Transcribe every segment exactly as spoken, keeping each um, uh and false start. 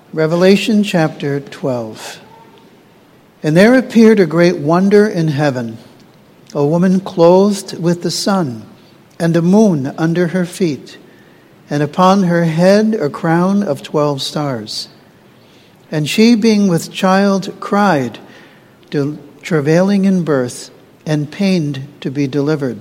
Revelation chapter twelve. And there appeared a great wonder in heaven, a woman clothed with the sun, and the moon under her feet, and upon her head a crown of twelve stars. And she, being with child, cried, travailing in birth, and pained to be delivered.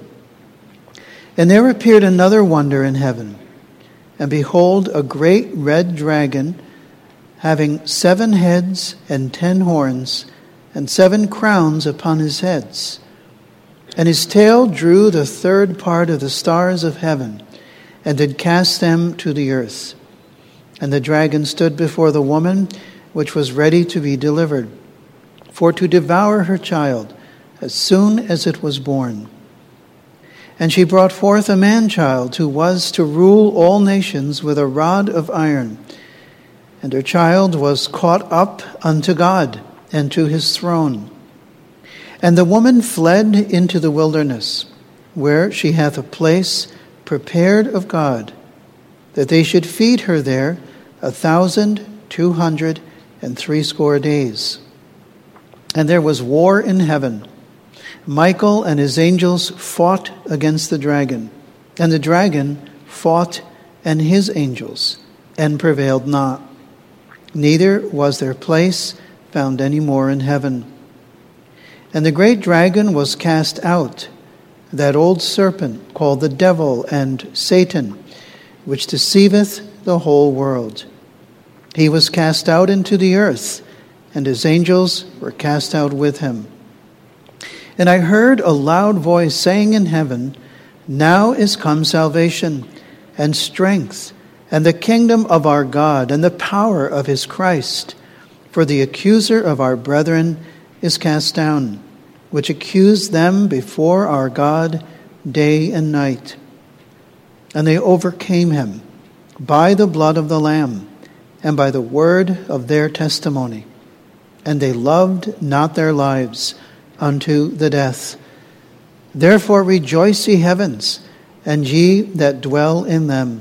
And there appeared another wonder in heaven, and behold, a great red dragon, having seven heads and ten horns, and seven crowns upon his heads. And his tail drew the third part of the stars of heaven, and did cast them to the earth. And the dragon stood before the woman, which was ready to be delivered, for to devour her child as soon as it was born. And she brought forth a man-child, who was to rule all nations with a rod of iron. And her child was caught up unto God and to his throne. And the woman fled into the wilderness, where she hath a place prepared of God, that they should feed her there a thousand two hundred and threescore days. And there was war in heaven. Michael and his angels fought against the dragon, and the dragon fought and his angels, and prevailed not. Neither was their place found any more in heaven. And the great dragon was cast out, that old serpent called the devil and Satan, which deceiveth the whole world. He was cast out into the earth, and his angels were cast out with him. And I heard a loud voice saying in heaven, Now is come salvation, and strength, and the kingdom of our God, and the power of his Christ. For the accuser of our brethren is cast down, which accused them before our God day and night. And they overcame him by the blood of the Lamb, and by the word of their testimony. And they loved not their lives unto the death. Therefore rejoice, ye heavens, and ye that dwell in them.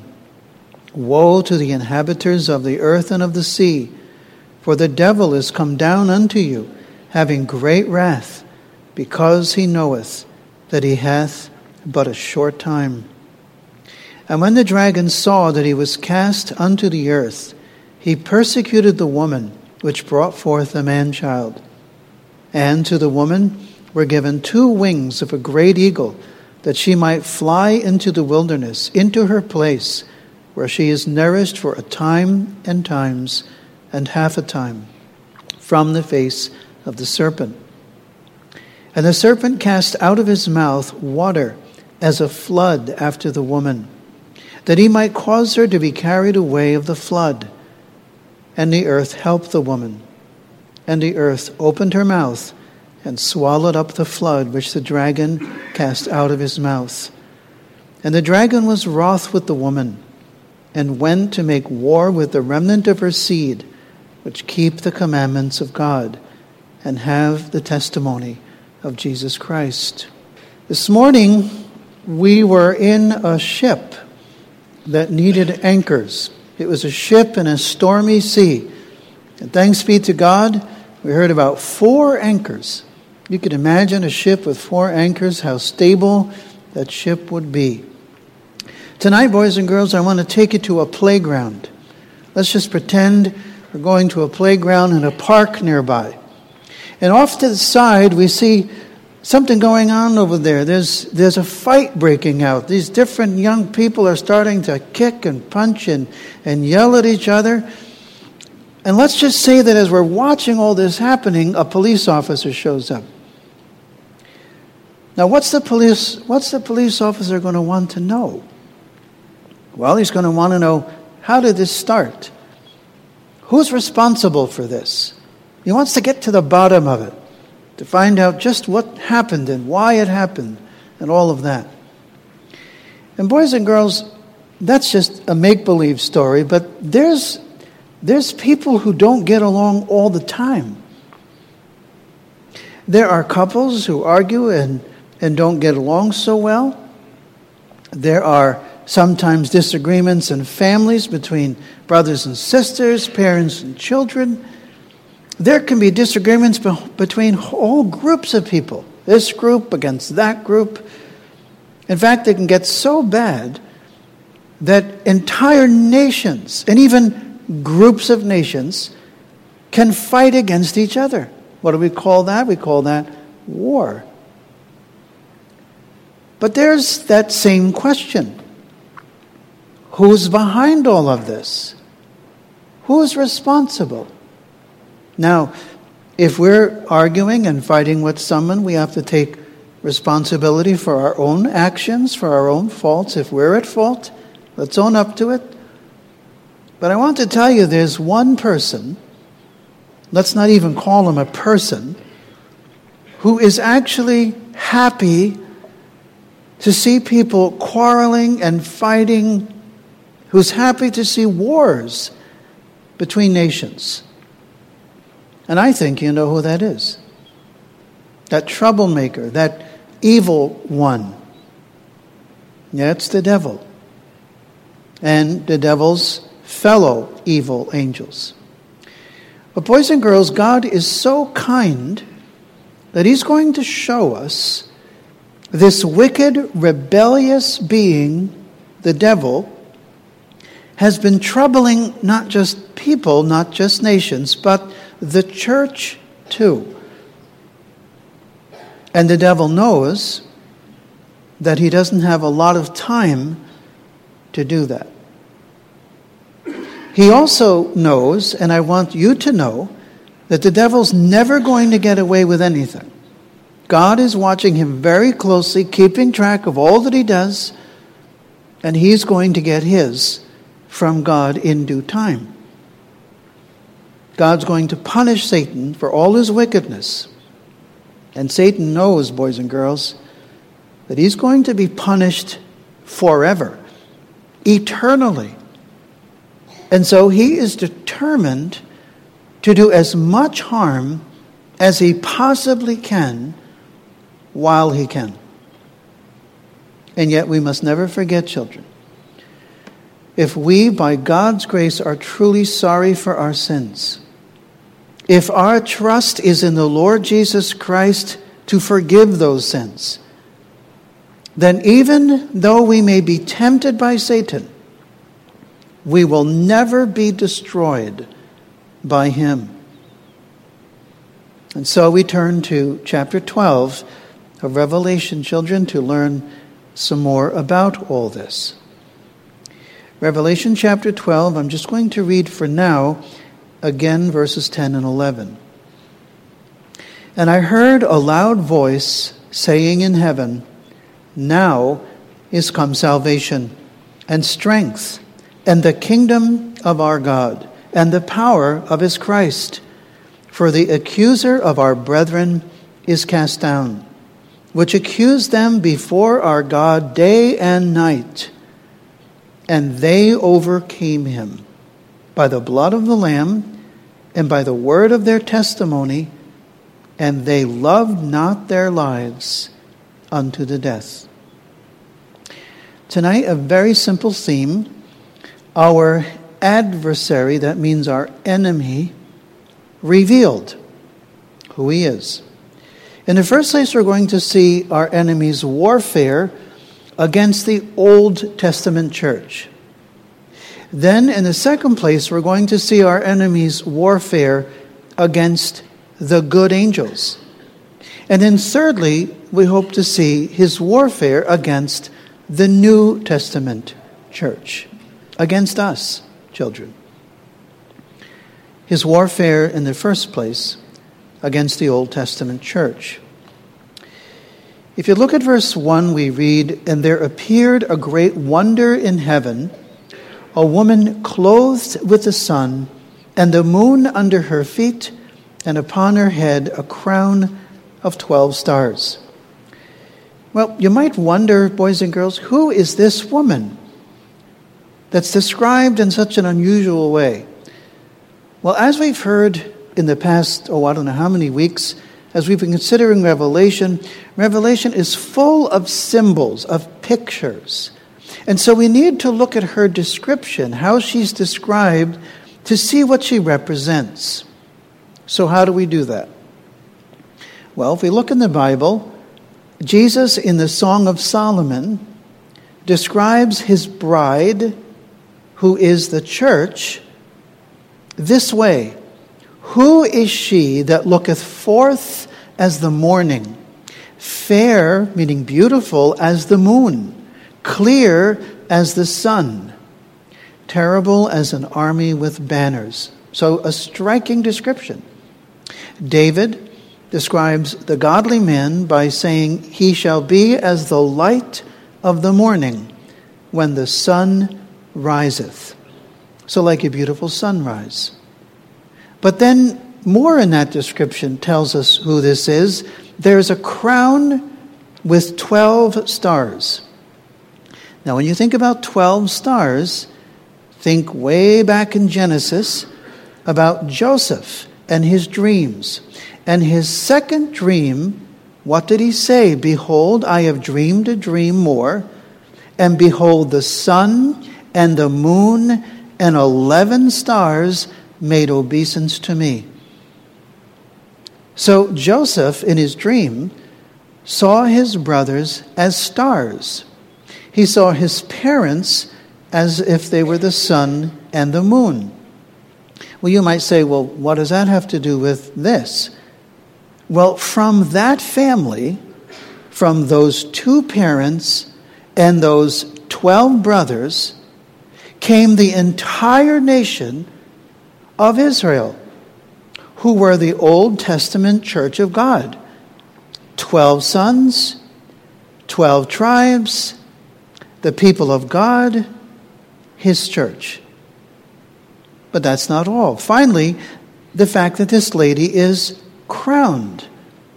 Woe to the inhabitants of the earth and of the sea, for the devil is come down unto you, having great wrath, because he knoweth that he hath but a short time. And when the dragon saw that he was cast unto the earth, he persecuted the woman which brought forth the man-child. And to the woman were given two wings of a great eagle, that she might fly into the wilderness, into her place, where she is nourished for a time and times and half a time from the face of the serpent. And the serpent cast out of his mouth water as a flood after the woman, that he might cause her to be carried away of the flood. And the earth helped the woman. And the earth opened her mouth and swallowed up the flood which the dragon cast out of his mouth. And the dragon was wroth with the woman, and went to make war with the remnant of her seed, which keep the commandments of God, and have the testimony of Jesus Christ. This morning, we were in a ship that needed anchors. It was a ship in a stormy sea. And thanks be to God, we heard about four anchors. You could imagine a ship with four anchors, how stable that ship would be. Tonight, boys and girls, I want to take you to a playground. Let's just pretend we're going to a playground in a park nearby. And off to the side, we see something going on over there. There's there's a fight breaking out. These different young people are starting to kick and punch and, and yell at each other. And let's just say that as we're watching all this happening, a police officer shows up. Now, what's the police, what's the police officer going to want to know? Well, he's going to want to know, how did this start? Who's responsible for this? He wants to get to the bottom of it, to find out just what happened and why it happened and all of that. And boys and girls, that's just a make-believe story, but there's there's people who don't get along all the time. There are couples who argue and, and don't get along so well. There are sometimes disagreements in families between brothers and sisters, parents and children. There can be disagreements be- between whole groups of people, this group against that group. In fact, it can get so bad that entire nations and even groups of nations can fight against each other. What do we call that? We call that war. But there's that same question. Who's behind all of this? Who's responsible? Now, if we're arguing and fighting with someone, we have to take responsibility for our own actions, for our own faults. If we're at fault, let's own up to it. But I want to tell you there's one person, let's not even call him a person, who is actually happy to see people quarreling and fighting, who's happy to see wars between nations. And I think you know who that is. That troublemaker, that evil one. Yeah, it's the devil. And the devil's fellow evil angels. But boys and girls, God is so kind that he's going to show us this wicked, rebellious being, the devil, has been troubling not just people, not just nations, but the church too. And the devil knows that he doesn't have a lot of time to do that. He also knows, and I want you to know, that the devil's never going to get away with anything. God is watching him very closely, keeping track of all that he does, and he's going to get his from God in due time. God's going to punish Satan for all his wickedness. And Satan knows, boys and girls, that he's going to be punished forever, eternally. And so he is determined to do as much harm as he possibly can while he can. And yet we must never forget, children, if we, by God's grace, are truly sorry for our sins, if our trust is in the Lord Jesus Christ to forgive those sins, then even though we may be tempted by Satan, we will never be destroyed by him. And so we turn to chapter twelve of Revelation, children, to learn some more about all this. Revelation chapter twelve, I'm just going to read for now, again, verses ten and eleven. And I heard a loud voice saying in heaven, "Now is come salvation and strength and the kingdom of our God and the power of his Christ. For the accuser of our brethren is cast down, which accused them before our God day and night. And they overcame him by the blood of the Lamb and by the word of their testimony, and they loved not their lives unto the death." Tonight, a very simple theme. Our adversary, that means our enemy, revealed who he is. In the first place, we're going to see our enemy's warfare against the Old Testament church. Then, in the second place, we're going to see our enemy's warfare against the good angels. And then thirdly, we hope to see his warfare against the New Testament church, against us, children. His warfare, in the first place, against the Old Testament church. If you look at verse one, we read, "And there appeared a great wonder in heaven, a woman clothed with the sun, and the moon under her feet, and upon her head a crown of twelve stars." Well, you might wonder, boys and girls, who is this woman that's described in such an unusual way? Well, as we've heard in the past, oh, I don't know how many weeks, as we've been considering Revelation, Revelation is full of symbols, of pictures. And so we need to look at her description, how she's described, to see what she represents. So how do we do that? Well, if we look in the Bible, Jesus in the Song of Solomon describes his bride, who is the church, this way. Who is she that looketh forth as the morning, fair, meaning beautiful, as the moon, clear as the sun, terrible as an army with banners? So a striking description. David describes the godly man by saying, he shall be as the light of the morning when the sun riseth. So like a beautiful sunrise. But then more in that description tells us who this is. There's a crown with twelve stars. Now when you think about twelve stars, think way back in Genesis about Joseph and his dreams. And his second dream, what did he say? Behold, I have dreamed a dream more, and behold, the sun and the moon and eleven stars made obeisance to me. So Joseph, in his dream, saw his brothers as stars. He saw his parents as if they were the sun and the moon. Well, you might say, well, what does that have to do with this? Well, from that family, from those two parents and those twelve brothers, came the entire nation of Israel, who were the Old Testament church of God. Twelve sons, twelve tribes, the people of God, his church. But that's not all. Finally, the fact that this lady is crowned.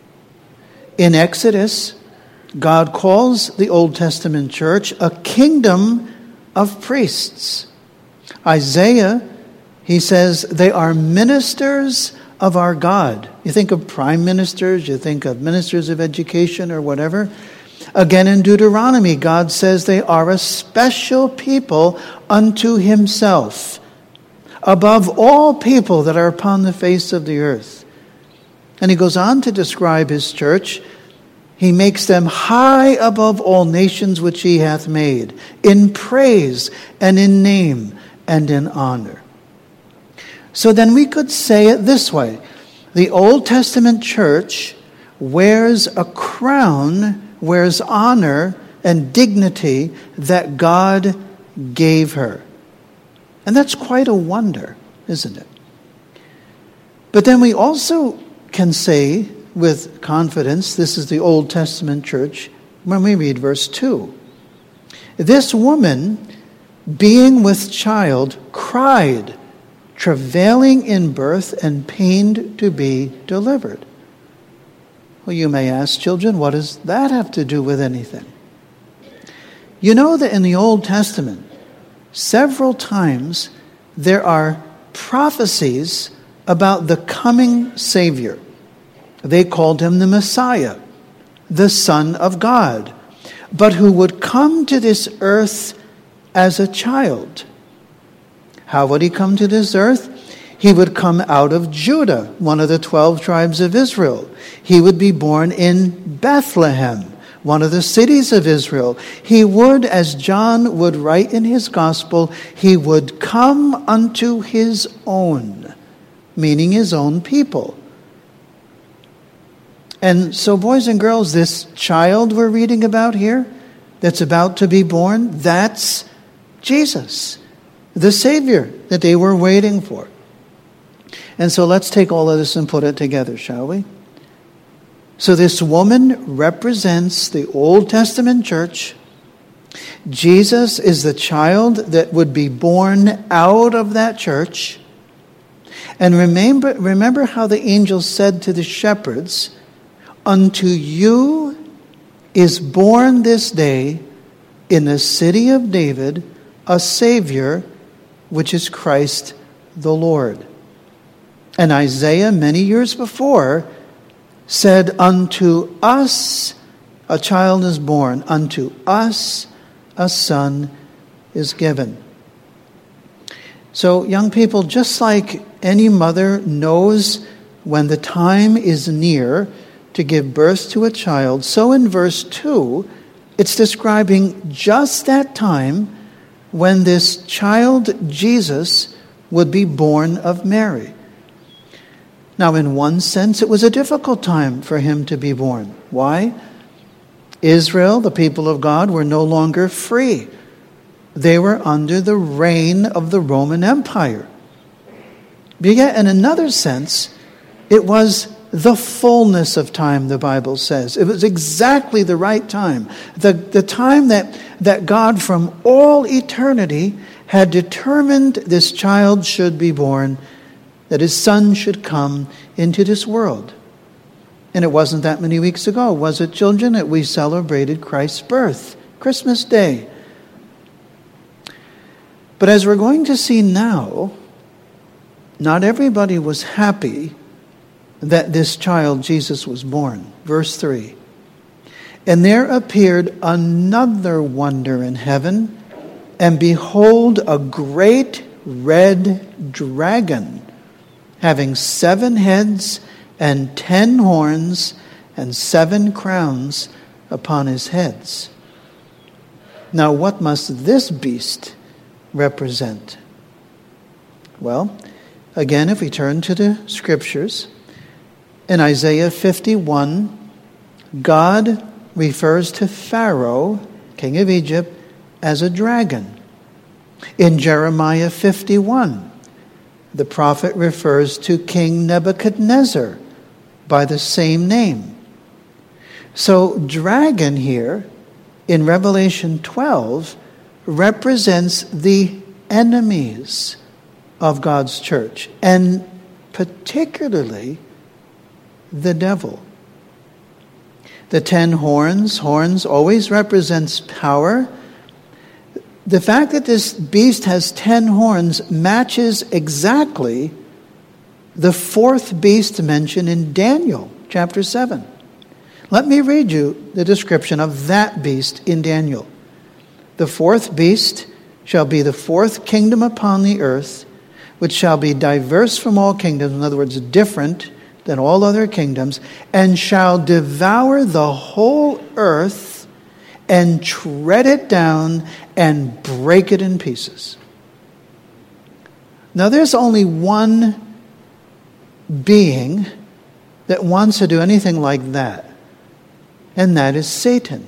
In Exodus, God calls the Old Testament church a kingdom of priests. Isaiah, he says, they are ministers of our God. You think of prime ministers, you think of ministers of education or whatever. Again in Deuteronomy, God says they are a special people unto himself, above all people that are upon the face of the earth. And he goes on to describe his church. He makes them high above all nations which he hath made, in praise and in name and in honor. So then we could say it this way. The Old Testament church wears a crown, wears honor and dignity that God gave her. And that's quite a wonder, isn't it? But then we also can say with confidence, this is the Old Testament church, when we read verse two. This woman, being with child, cried, travailing in birth and pained to be delivered. Well, you may ask, children, what does that have to do with anything? You know that in the Old Testament, several times there are prophecies about the coming Savior. They called him the Messiah, the Son of God, but who would come to this earth as a child. How would he come to this earth? He would come out of Judah, one of the twelve tribes of Israel. He would be born in Bethlehem, one of the cities of Israel. He would, as John would write in his gospel, he would come unto his own, meaning his own people. And so, boys and girls, this child we're reading about here, that's about to be born, that's Jesus, the Savior that they were waiting for. And so let's take all of this and put it together, shall we? So this woman represents the Old Testament church. Jesus is the child that would be born out of that church. And remember, remember how the angel said to the shepherds, unto you is born this day in the city of David a Savior, which is Christ the Lord. And Isaiah, many years before, said, unto us a child is born, unto us a son is given. So, young people, just like any mother knows when the time is near to give birth to a child, so in verse two, it's describing just that time when this child, Jesus, would be born of Mary. Now, in one sense, it was a difficult time for him to be born. Why? Israel, the people of God, were no longer free. They were under the reign of the Roman Empire. But yet, in another sense, it was the fullness of time, the Bible says. It was exactly the right time. The, the time that, that God from all eternity had determined this child should be born, that his son should come into this world. And it wasn't that many weeks ago, was it, children, that we celebrated Christ's birth, Christmas Day. But as we're going to see now, not everybody was happy that this child, Jesus, was born. Verse three. And there appeared another wonder in heaven, and behold, a great red dragon, having seven heads and ten horns and seven crowns upon his heads. Now, what must this beast represent? Well, again, if we turn to the scriptures, in Isaiah fifty-one, God refers to Pharaoh, king of Egypt, as a dragon. In Jeremiah fifty-one, the prophet refers to King Nebuchadnezzar by the same name. So, dragon here in Revelation twelve represents the enemies of God's church, and particularly the devil. The ten horns, horns always represents power. The fact that this beast has ten horns matches exactly the fourth beast mentioned in Daniel chapter seven. Let me read you the description of that beast in Daniel. The fourth beast shall be the fourth kingdom upon the earth, which shall be diverse from all kingdoms, in other words, different than all other kingdoms, and shall devour the whole earth and tread it down and break it in pieces. Now, there's only one being that wants to do anything like that, and that is Satan.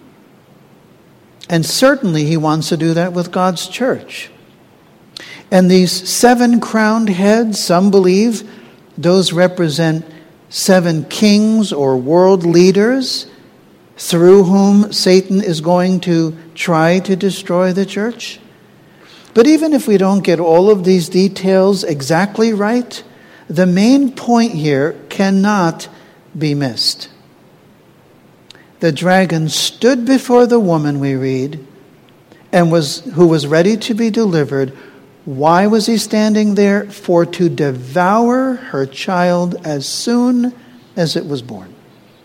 And certainly he wants to do that with God's church. And these seven crowned heads, some believe those represent seven kings or world leaders through whom Satan is going to try to destroy the church. But even if we don't get all of these details exactly right, the main point here cannot be missed. The dragon stood before the woman, we read, and was who was ready to be delivered. Why was he standing there? For to devour her child as soon as it was born.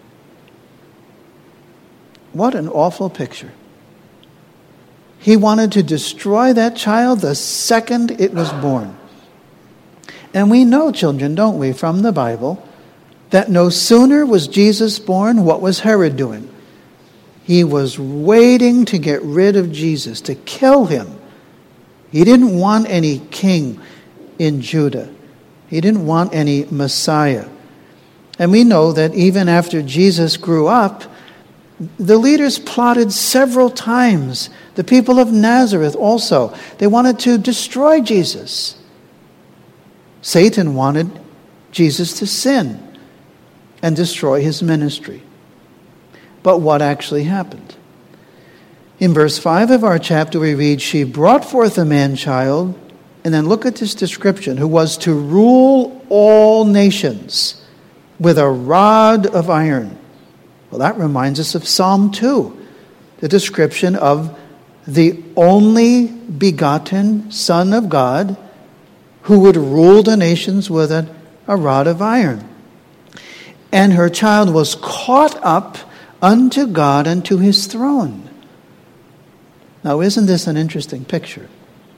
What an awful picture. He wanted to destroy that child the second it was born. And we know, children, don't we, from the Bible, that no sooner was Jesus born, what was Herod doing? He was waiting to get rid of Jesus, to kill him. He didn't want any king in Judah. He didn't want any Messiah. And we know that even after Jesus grew up, the leaders plotted several times. The people of Nazareth also. They wanted to destroy Jesus. Satan wanted Jesus to sin and destroy his ministry. But what actually happened? In verse five of our chapter we read, she brought forth a man-child, and then look at this description, who was to rule all nations with a rod of iron. Well, that reminds us of Psalm two, the description of the only begotten Son of God who would rule the nations with a, a rod of iron. And her child was caught up unto God and to his throne. Now, isn't this an interesting picture?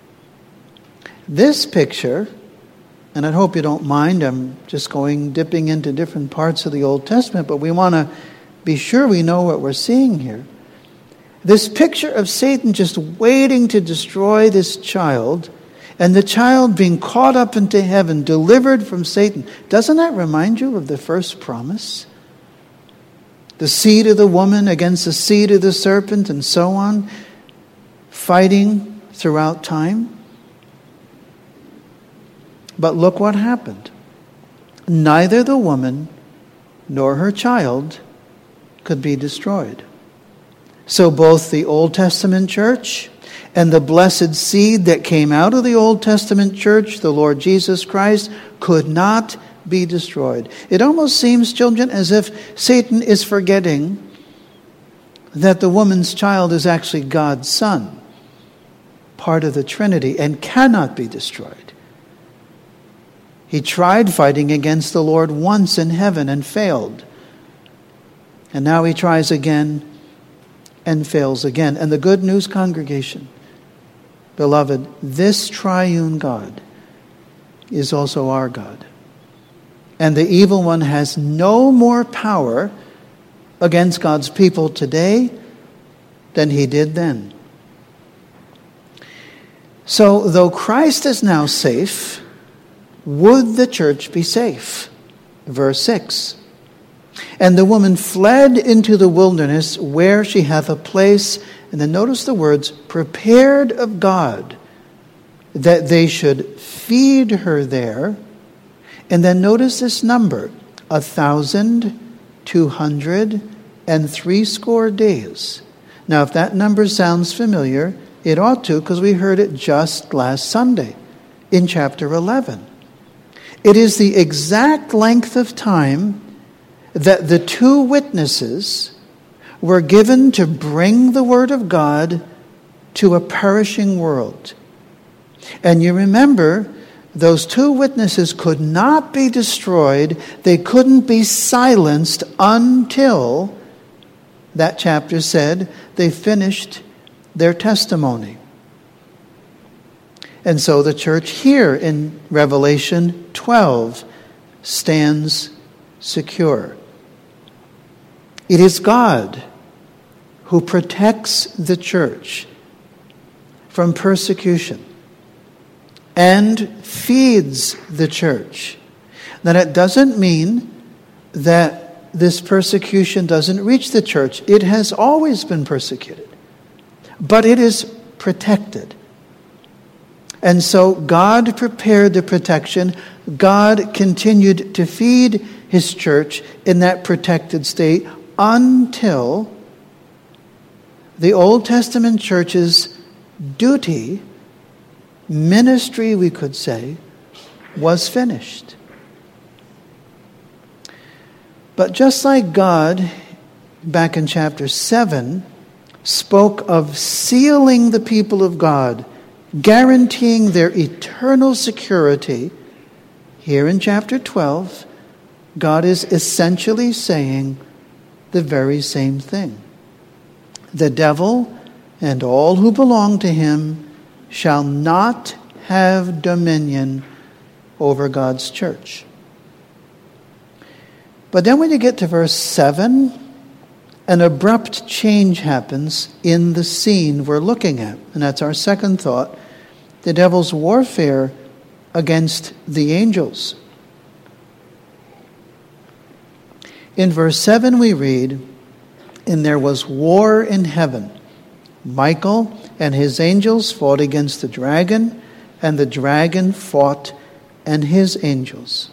This picture, and I hope you don't mind, I'm just going, dipping into different parts of the Old Testament, but we want to be sure we know what we're seeing here. This picture of Satan just waiting to destroy this child, and the child being caught up into heaven, delivered from Satan. Doesn't that remind you of the first promise? The seed of the woman against the seed of the serpent, and so on, fighting throughout time. But look what happened. Neither the woman nor her child could be destroyed. So both the Old Testament church and the blessed seed that came out of the Old Testament church, the Lord Jesus Christ, could not be destroyed. It almost seems, children, as if Satan is forgetting that the woman's child is actually God's son, part of the Trinity, and cannot be destroyed. He tried fighting against the Lord once in heaven and failed. And now he tries again and fails again. And the good news, congregation, beloved, this triune God is also our God. And the evil one has no more power against God's people today than he did then. So, though Christ is now safe, would the church be safe? Verse six. And the woman fled into the wilderness where she hath a place, and then notice the words, prepared of God, that they should feed her there. And then notice this number, a thousand two hundred and threescore days. Now, if that number sounds familiar, it ought to, because we heard it just last Sunday in chapter eleven. It is the exact length of time that the two witnesses were given to bring the word of God to a perishing world. And you remember, those two witnesses could not be destroyed. They couldn't be silenced until, that chapter said, they finished their testimony. And so the church here in Revelation twelve stands secure. It is God who protects the church from persecution and feeds the church. Now, that doesn't mean that this persecution doesn't reach the church. It has always been persecuted, but it is protected. And so God prepared the protection. God continued to feed his church in that protected state until the Old Testament church's duty, ministry, we could say, was finished. But just like God, back in chapter seven, spoke of sealing the people of God, guaranteeing their eternal security, here in chapter twelve, God is essentially saying the very same thing. The devil and all who belong to him shall not have dominion over God's church. But then when you get to verse seven, an abrupt change happens in the scene we're looking at. And that's our second thought, the devil's warfare against the angels. In verse seven we read, and there was war in heaven. Michael and his angels fought against the dragon, and the dragon fought and his angels.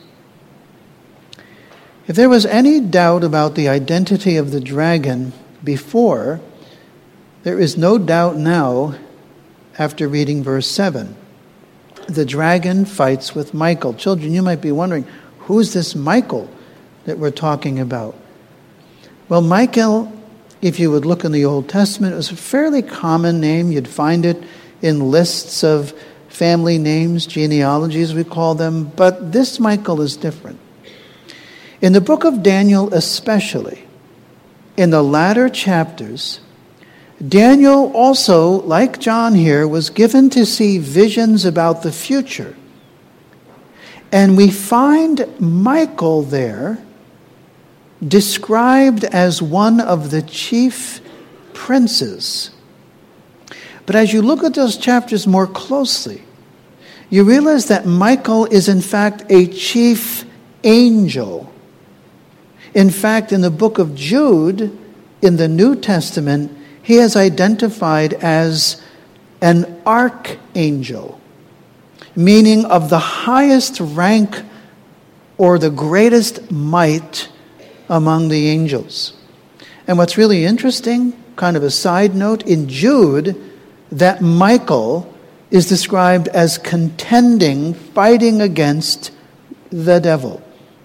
If there was any doubt about the identity of the dragon before, there is no doubt now after reading verse seven. The dragon fights with Michael. Children, you might be wondering, who's this Michael that we're talking about? Well, Michael, if you would look in the Old Testament, it was a fairly common name. You'd find it in lists of family names, genealogies we call them, but this Michael is different. In the book of Daniel especially, in the latter chapters, Daniel also, like John here, was given to see visions about the future. And we find Michael there described as one of the chief princes. But as you look at those chapters more closely, you realize that Michael is in fact a chief angel. In fact, in the book of Jude, in the New Testament, he is identified as an archangel, meaning of the highest rank or the greatest might among the angels. And what's really interesting, kind of a side note, in Jude, that Michael is described as contending, fighting against the devil.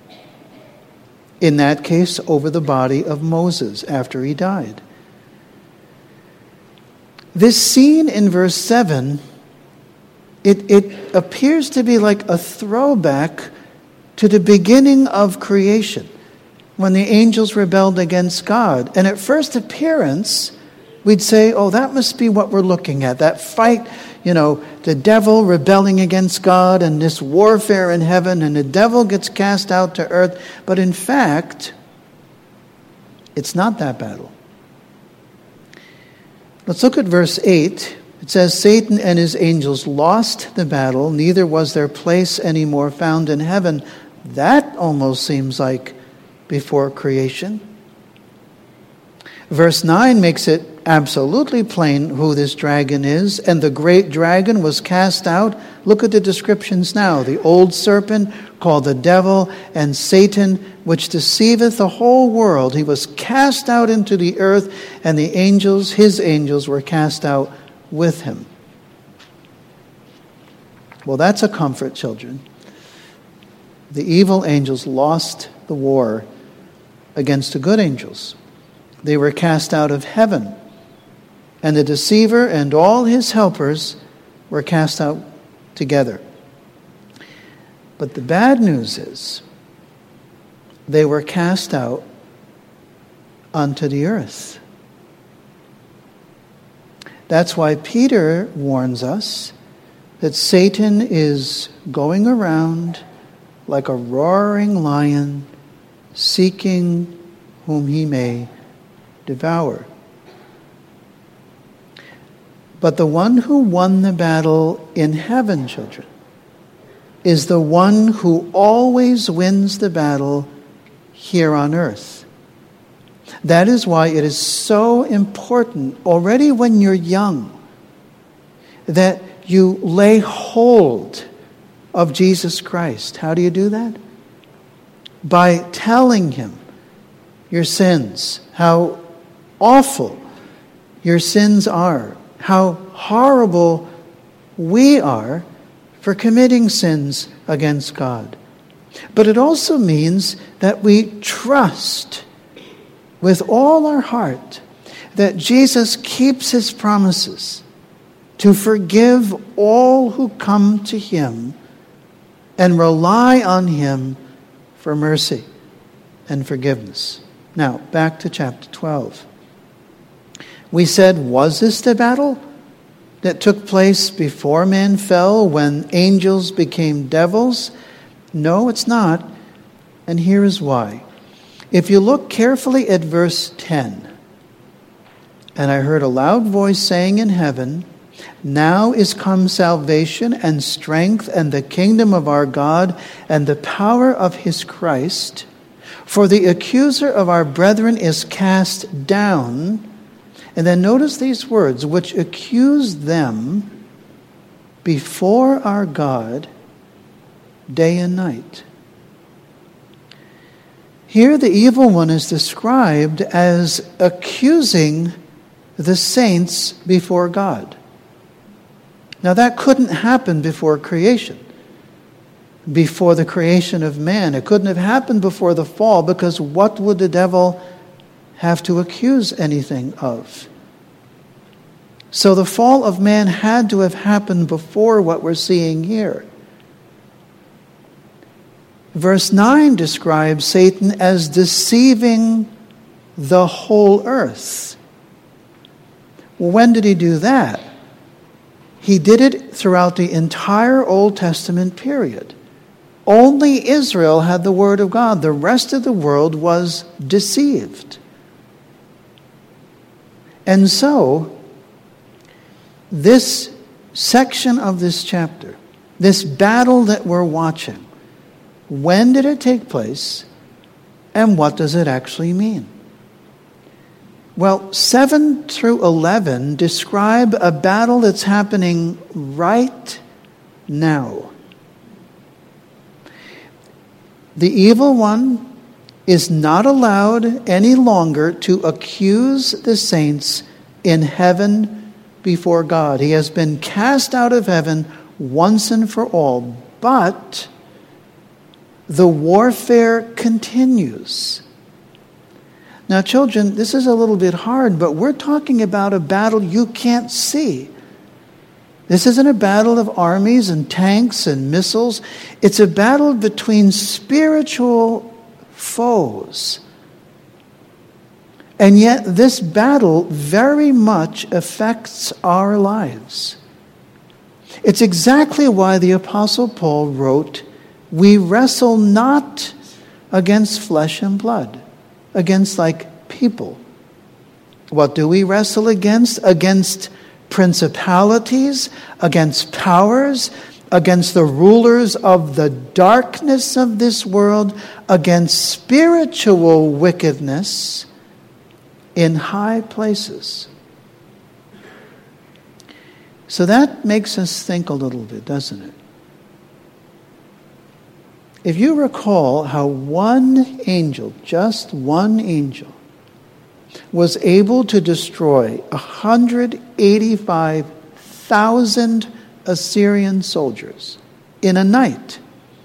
In that case, over the body of Moses after he died. This scene in verse seven, it, it appears to be like a throwback to the beginning of creation, when the angels rebelled against God. And at first appearance, we'd say, oh, that must be what we're looking at. That fight, you know, the devil rebelling against God and this warfare in heaven, and the devil gets cast out to earth. But in fact, it's not that battle. Let's look at verse eight. It says, Satan and his angels lost the battle, neither was their place any more found in heaven. That almost seems like before creation. Verse nine makes it absolutely plain who this dragon is. And the great dragon was cast out. Look at the descriptions now. The old serpent called the devil and Satan, which deceiveth the whole world. He was cast out into the earth, and the angels, his angels, were cast out with him. Well, that's a comfort, children. The evil angels lost the war against the good angels. They were cast out of heaven. And the deceiver and all his helpers were cast out together. But the bad news is, they were cast out onto the earth. That's why Peter warns us that Satan is going around like a roaring lion, seeking whom he may devour. But the one who won the battle in heaven, children, is the one who always wins the battle here on earth. That is why it is so important, already when you're young, that you lay hold of Jesus Christ. How do you do that? By telling him your sins, how awful your sins are, how horrible we are for committing sins against God. But it also means that we trust with all our heart that Jesus keeps his promises to forgive all who come to him and rely on him for mercy and forgiveness. Now, back to chapter twelve. We said, was this the battle that took place before man fell, when angels became devils? No, it's not. And here is why. If you look carefully at verse ten, and I heard a loud voice saying in heaven, now is come salvation and strength and the kingdom of our God and the power of his Christ. For the accuser of our brethren is cast down. And then notice these words, which accuse them before our God day and night. Here the evil one is described as accusing the saints before God. Now that couldn't happen before creation, before the creation of man. It couldn't have happened before the fall, because what would the devil have to accuse anything of? So the fall of man had to have happened before what we're seeing here. Verse nine describes Satan as deceiving the whole earth. Well, when did he do that? He did it throughout the entire Old Testament period. Only Israel had the Word of God. The rest of the world was deceived. And so, this section of this chapter, this battle that we're watching, when did it take place, and what does it actually mean? Well, seven through eleven describe a battle that's happening right now. The evil one is not allowed any longer to accuse the saints in heaven before God. He has been cast out of heaven once and for all. But the warfare continues. Now, children, this is a little bit hard, but we're talking about a battle you can't see. This isn't a battle of armies and tanks and missiles. It's a battle between spiritual foes. And yet this battle very much affects our lives. It's exactly why the Apostle Paul wrote, "We wrestle not against flesh and blood," against like people. What do we wrestle against? Against principalities, against powers, against the rulers of the darkness of this world, against spiritual wickedness in high places. So that makes us think a little bit, doesn't it? If you recall how one angel, just one angel, was able to destroy one hundred eighty-five thousand Assyrian soldiers in a night,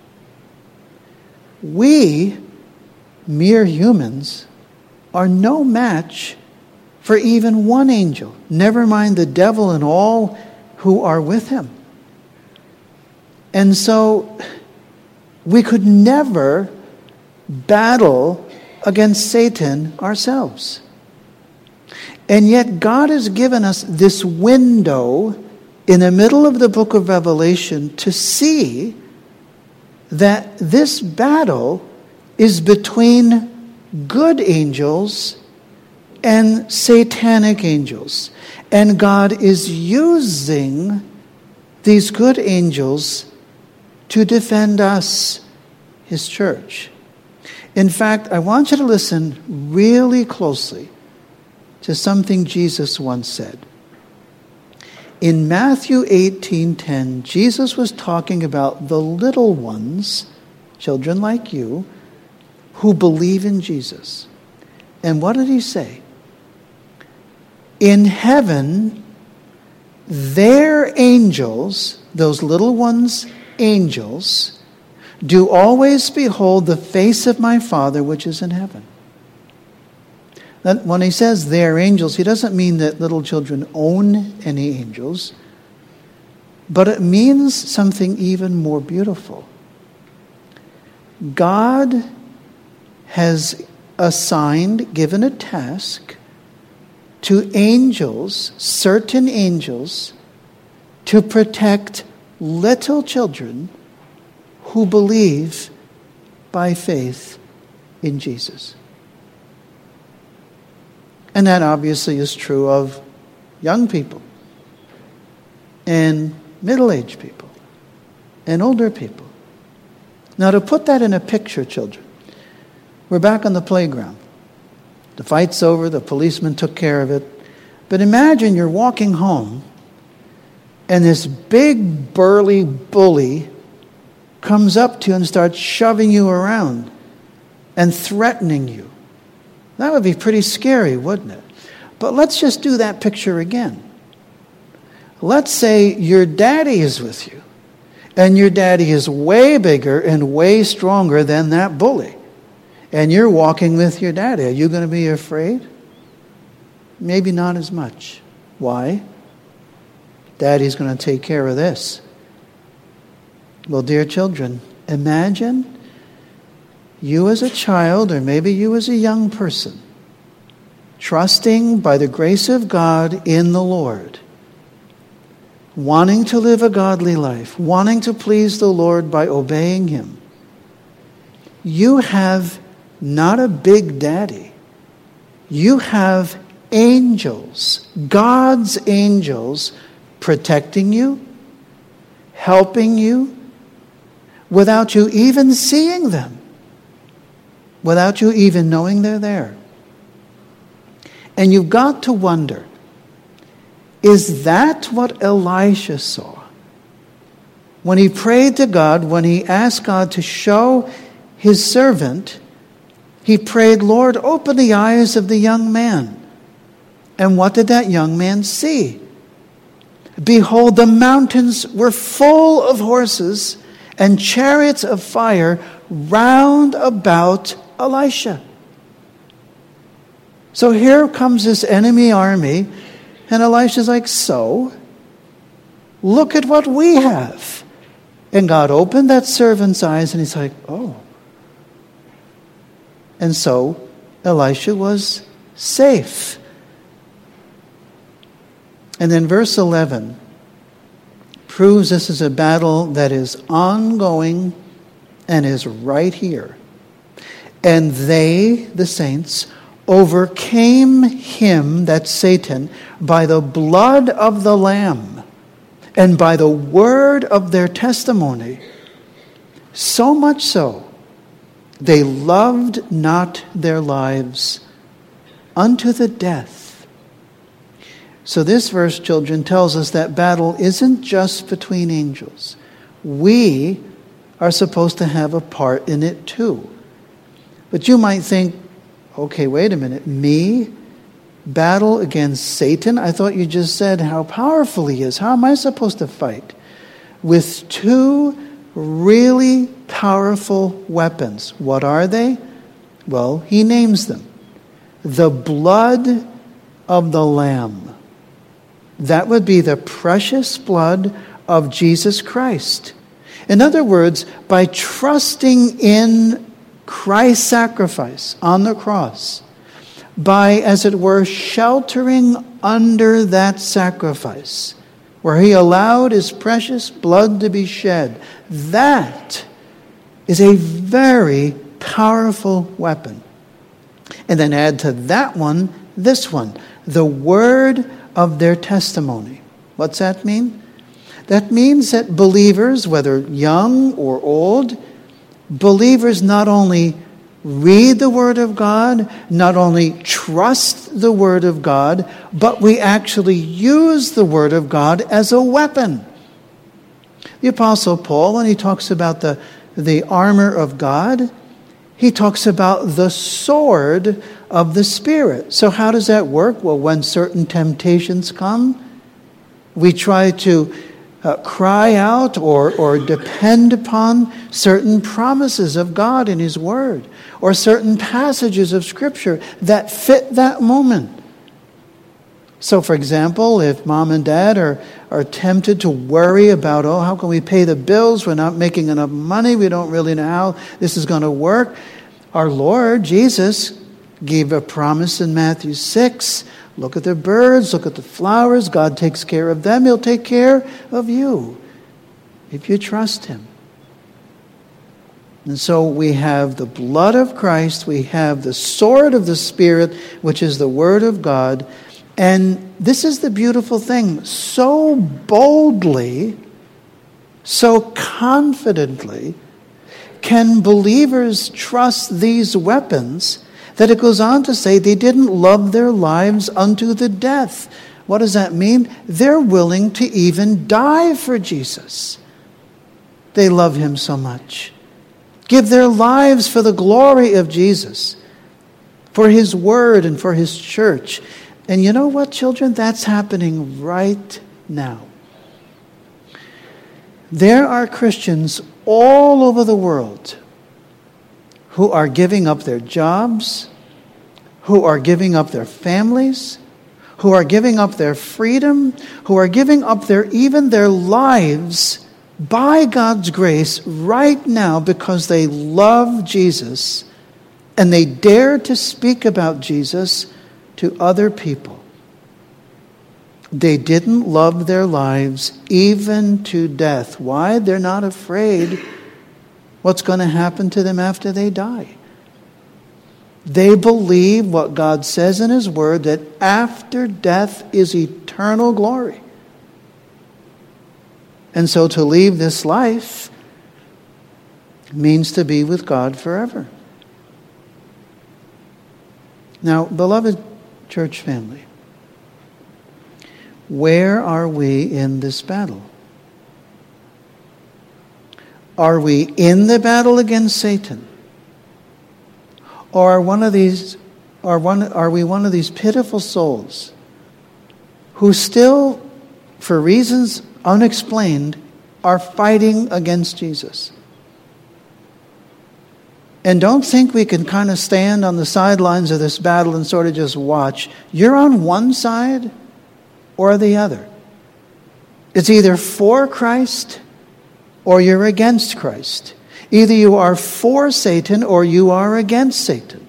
we, mere humans, are no match for even one angel, never mind the devil and all who are with him. And so we could never battle against Satan ourselves. And yet God has given us this window in the middle of the book of Revelation to see that this battle is between good angels and satanic angels. And God is using these good angels to defend us, his church. In fact, I want you to listen really closely to something Jesus once said. In Matthew eighteen ten, Jesus was talking about the little ones, children like you, who believe in Jesus. And what did he say? In heaven, their angels, those little ones, angels, do always behold the face of my Father which is in heaven. That when he says their angels, he doesn't mean that little children own any angels, but it means something even more beautiful. God has assigned, given a task to angels, certain angels, to protect little children who believe by faith in Jesus. And that obviously is true of young people and middle-aged people and older people. Now, to put that in a picture, children, we're back on the playground. The fight's over, the policeman took care of it. But imagine you're walking home and this big burly bully comes up to you and starts shoving you around and threatening you. That would be pretty scary, wouldn't it? But let's just do that picture again. Let's say your daddy is with you, and your daddy is way bigger and way stronger than that bully, and you're walking with your daddy. Are you going to be afraid? Maybe not as much. Why? Daddy's going to take care of this. Well, dear children, imagine you as a child, or maybe you as a young person, trusting by the grace of God in the Lord, wanting to live a godly life, wanting to please the Lord by obeying Him, you have not a big daddy. You have angels, God's angels, protecting you, helping you, without you even seeing them, without you even knowing they're there. And you've got to wonder, is that what Elisha saw? When he prayed to God, when he asked God to show his servant, he prayed, Lord, open the eyes of the young man. And what did that young man see? Behold, the mountains were full of horses and chariots of fire round about Elisha. So here comes this enemy army, and Elisha's like, so, look at what we have. And God opened that servant's eyes, and he's like, oh. And so Elisha was safe. And then verse eleven proves this is a battle that is ongoing and is right here. And they, the saints, overcame him, that's Satan, by the blood of the Lamb and by the word of their testimony. So much so, they loved not their lives unto the death. So this verse, children, tells us that battle isn't just between angels. We are supposed to have a part in it too. But you might think, okay, wait a minute, me battle against Satan? I thought you just said how powerful he is. How am I supposed to fight with two really powerful weapons? What are they? Well, he names them. The blood of the Lamb. That would be the precious blood of Jesus Christ. In other words, by trusting in Christ's sacrifice on the cross, by, as it were, sheltering under that sacrifice, where he allowed his precious blood to be shed, that is a very powerful weapon. And then add to that one, this one, the word of their testimony. What's that mean? That means that believers, whether young or old, believers not only read the Word of God, not only trust the Word of God, but we actually use the Word of God as a weapon. The Apostle Paul, when he talks about the, the armor of God, he talks about the sword of the Spirit. So how does that work? Well, when certain temptations come, we try to uh, cry out or, or depend upon certain promises of God in His Word, or certain passages of Scripture that fit that moment. So, for example, if mom and dad are, are tempted to worry about, oh, how can we pay the bills? We're not making enough money. We don't really know how this is going to work. Our Lord, Jesus, gave a promise in Matthew six. Look at the birds, look at the flowers. God takes care of them. He'll take care of you if you trust Him. And so we have the blood of Christ. We have the sword of the Spirit, which is the Word of God. And this is the beautiful thing. So boldly, so confidently, can believers trust these weapons that it goes on to say they didn't love their lives unto the death. What does that mean? They're willing to even die for Jesus. They love Him so much. Give their lives for the glory of Jesus, for His Word and for His church. And you know what, children? That's happening right now. There are Christians all over the world who are giving up their jobs, who are giving up their families, who are giving up their freedom, who are giving up their even their lives by God's grace right now because they love Jesus and they dare to speak about Jesus to other people. They didn't love their lives even to death. Why? They're not afraid what's going to happen to them after they die. They believe what God says in His Word, that after death is eternal glory. And so to leave this life means to be with God forever. Now, beloved church family, where are we in this battle? Are we in the battle against Satan? Or are one of these are one are we one of these pitiful souls who still, for reasons unexplained, are fighting against Jesus? And don't think we can kind of stand on the sidelines of this battle and sort of just watch. You're on one side or the other. It's either for Christ or you're against Christ. Either you are for Satan or you are against Satan.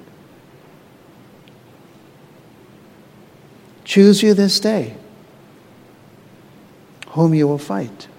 Choose you this day whom you will fight.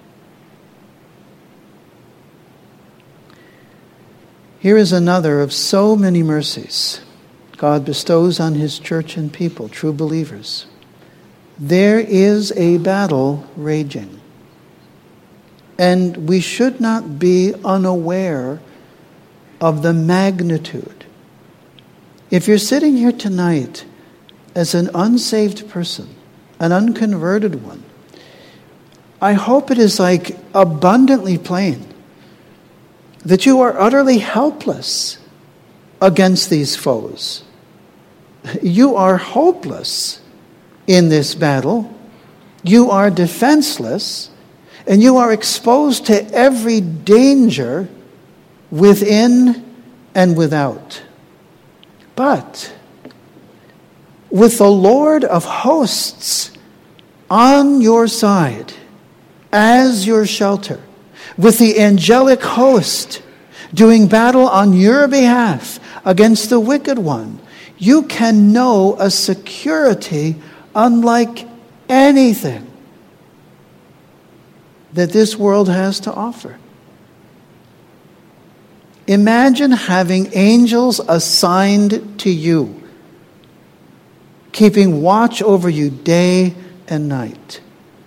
Here is another of so many mercies God bestows on His church and people, true believers. There is a battle raging. And we should not be unaware of the magnitude. If you're sitting here tonight as an unsaved person, an unconverted one, I hope it is like abundantly plain that you are utterly helpless against these foes. You are hopeless in this battle. You are defenseless, and you are exposed to every danger within and without. But with the Lord of hosts on your side as your shelter, with the angelic host doing battle on your behalf against the wicked one, you can know a security unlike anything that this world has to offer. Imagine having angels assigned to you, keeping watch over you day and night.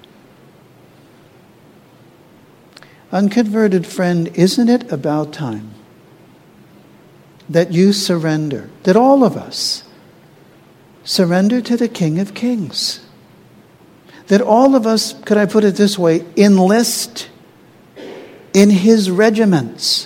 Unconverted friend, isn't it about time that you surrender, that all of us surrender to the King of Kings? That all of us, could I put it this way, enlist in His regiments.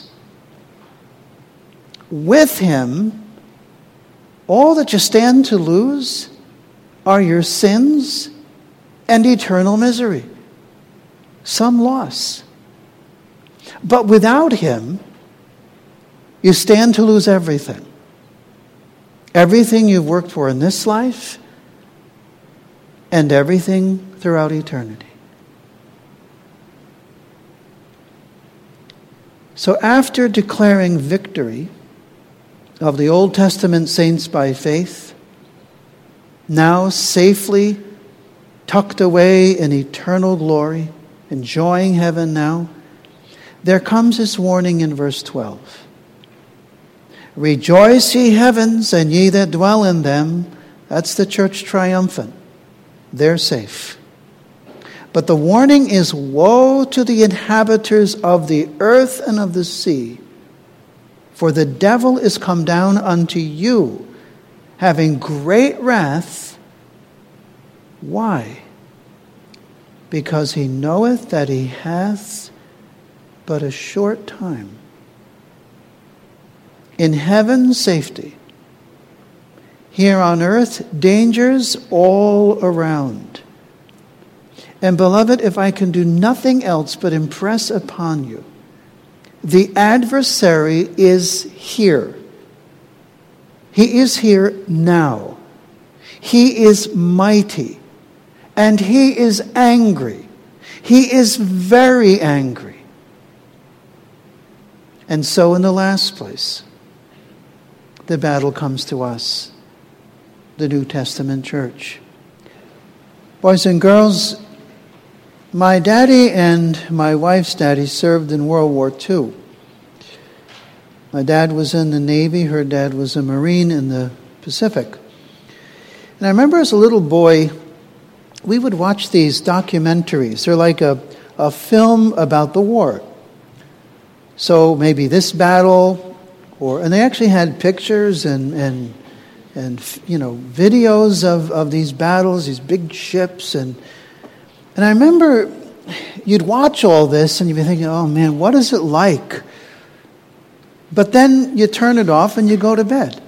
With Him, all that you stand to lose are your sins and eternal misery. Some loss. But without Him, you stand to lose everything. Everything you've worked for in this life and everything throughout eternity. So after declaring victory of the Old Testament saints by faith, now safely tucked away in eternal glory, enjoying heaven now, there comes this warning in verse twelve. Rejoice, ye heavens, and ye that dwell in them. That's the church triumphant. They're safe. But the warning is, woe to the inhabitants of the earth and of the sea, for the devil is come down unto you, having great wrath. Why? Because he knoweth that he hath but a short time. In heaven, safety. Here on earth, dangers all around. And beloved, if I can do nothing else but impress upon you, the adversary is here. He is here now. He is mighty. And he is angry. He is very angry. And so in the last place, the battle comes to us. the New Testament church. Boys and girls, my daddy and my wife's daddy served in World War Two. My dad was in the Navy, her dad was a Marine in the Pacific. And I remember as a little boy, we would watch these documentaries. They're like a, a film about the war. So maybe this battle, or and they actually had pictures and and and you know videos of, of these battles, these big ships, and and I remember you'd watch all this and you'd be thinking, oh man, what is it like? But then you turn it off and you go to bed.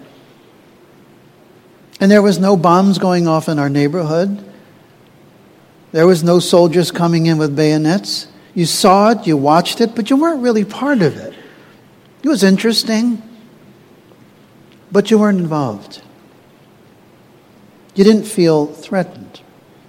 And there was no bombs going off in our neighborhood. There was no soldiers coming in with bayonets. You saw it, you watched it, but you weren't really part of it. It was interesting, but you weren't involved. You didn't feel threatened.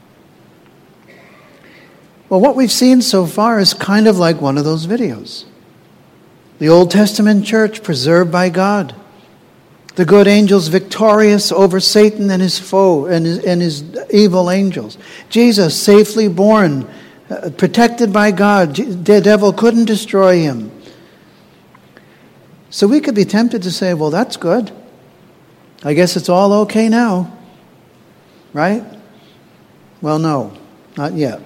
Well, what we've seen so far is kind of like one of those videos. The Old Testament church preserved by God. The good angels victorious over Satan and his foe and his, and his evil angels. Jesus safely born, uh, protected by God. The devil couldn't destroy him. So we could be tempted to say, well, that's good. I guess it's all okay now. Right? Well, no, not yet.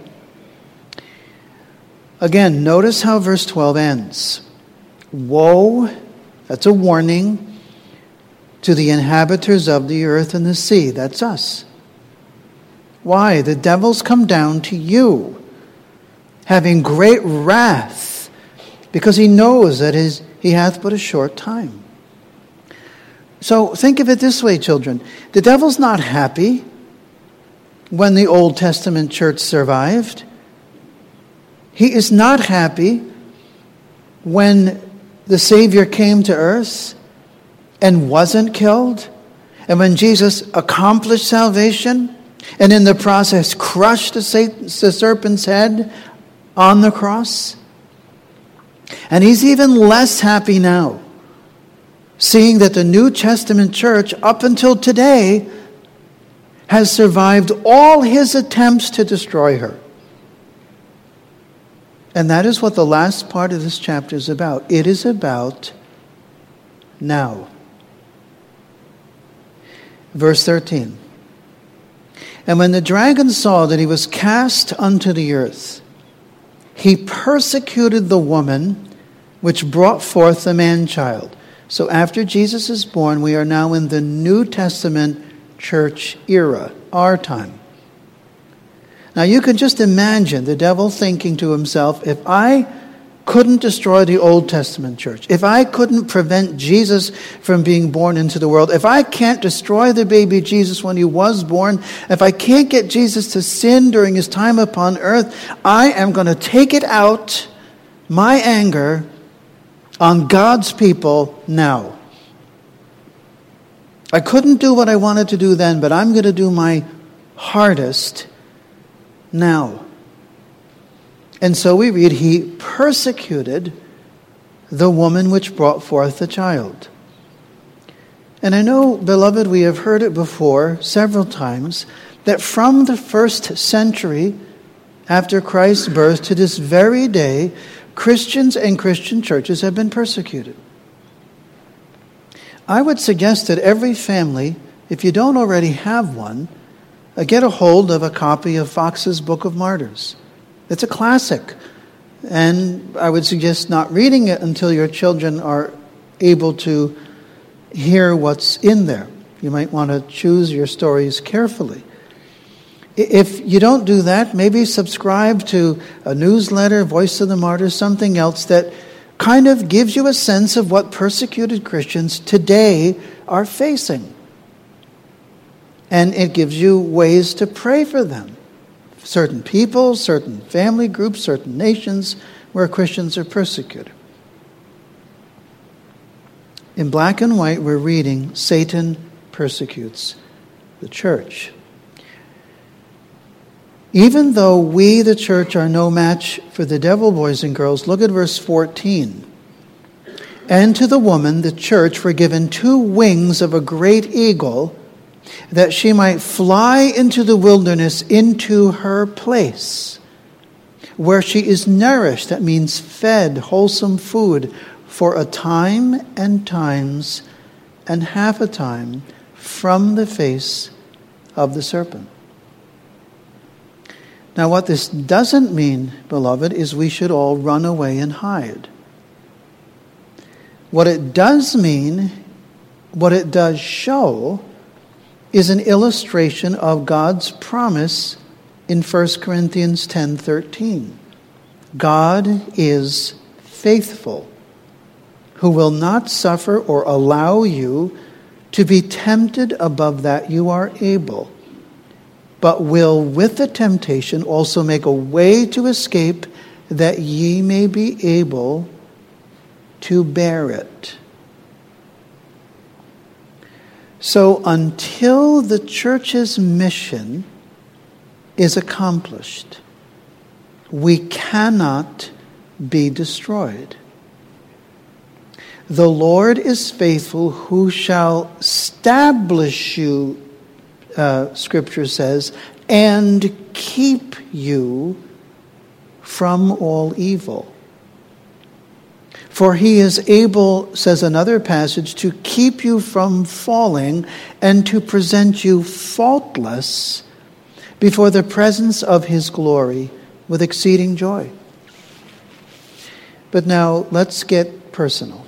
Again, notice how verse twelve ends. Woe, that's a warning, to the inhabitants of the earth and the sea. That's us. Why? The devil's come down to you, having great wrath, because he knows that his, he hath but a short time. So think of it this way, children. The devil's not happy when the Old Testament church survived. He is not happy when the Savior came to earth and wasn't killed, and when Jesus accomplished salvation and in the process crushed the, Satan, the serpent's head on the cross. And he's even less happy now, seeing that the New Testament church up until today has survived all his attempts to destroy her. And that is what the last part of this chapter is about. It is about now. Verse thirteen. And when the dragon saw that he was cast unto the earth, he persecuted the woman which brought forth the man-child. So after Jesus is born, we are now in the New Testament church era, our time. Now you can just imagine the devil thinking to himself, if I couldn't destroy the Old Testament church, if I couldn't prevent Jesus from being born into the world, if I can't destroy the baby Jesus when he was born, if I can't get Jesus to sin during his time upon earth, I am going to take it out, my anger, on God's people now. I couldn't do what I wanted to do then, but I'm going to do my hardest now. And so we read, he persecuted the woman which brought forth the child. And I know, beloved, we have heard it before several times, that from the first century after Christ's birth to this very day, Christians and Christian churches have been persecuted. I would suggest that every family, if you don't already have one, uh, get a hold of a copy of Fox's Book of Martyrs. It's a classic, and I would suggest not reading it until your children are able to hear what's in there. You might want to choose your stories carefully. If you don't do that, maybe subscribe to a newsletter, Voice of the Martyrs, something else that kind of gives you a sense of what persecuted Christians today are facing. And it gives you ways to pray for them. Certain people, certain family groups, certain nations where Christians are persecuted. In black and white, we're reading, Satan persecutes the church. Even though we, the church, are no match for the devil, boys and girls, look at verse fourteen. And to the woman, the church, were given two wings of a great eagle, that she might fly into the wilderness, into her place, where she is nourished, that means fed, wholesome food, for a time and times and half a time from the face of the serpent. Now, what this doesn't mean, beloved, is we should all run away and hide. What it does mean, what it does show, is an illustration of God's promise in First Corinthians ten thirteen. God is faithful, who will not suffer or allow you to be tempted above that you are able, but will with the temptation also make a way to escape, that ye may be able to bear it. So until the church's mission is accomplished, we cannot be destroyed. The Lord is faithful, who shall establish you, uh, Scripture says, and keep you from all evil. For he is able, says another passage, to keep you from falling and to present you faultless before the presence of his glory with exceeding joy. But now let's get personal.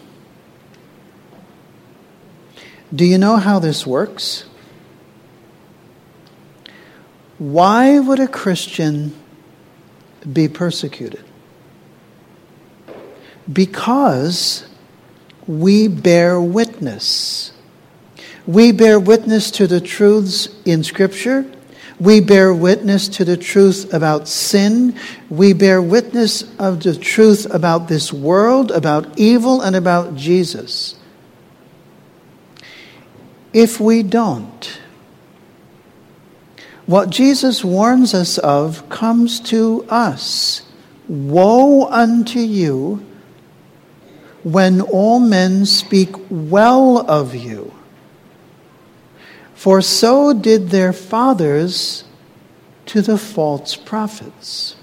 Do you know how this works? Why would a Christian be persecuted? Because we bear witness. We bear witness to the truths in Scripture. We bear witness to the truth about sin. We bear witness of the truth about this world, about evil, and about Jesus. If we don't, what Jesus warns us of comes to us. Woe unto you when all men speak well of you. For so did their fathers to the false prophets.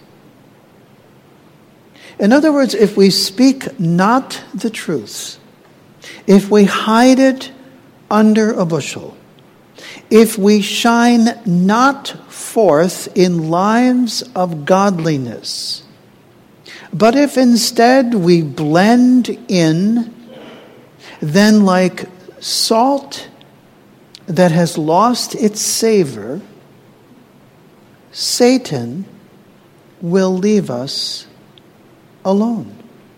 In other words, if we speak not the truth, if we hide it under a bushel, if we shine not forth in lives of godliness, but if instead we blend in, then like salt that has lost its savor, Satan will leave us alone.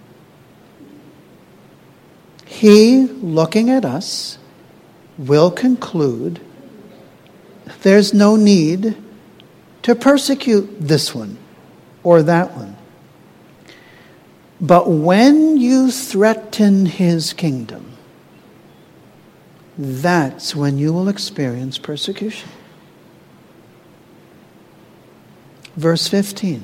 He, looking at us, will conclude there's no need to persecute this one or that one. But when you threaten his kingdom, that's when you will experience persecution. Verse fifteen.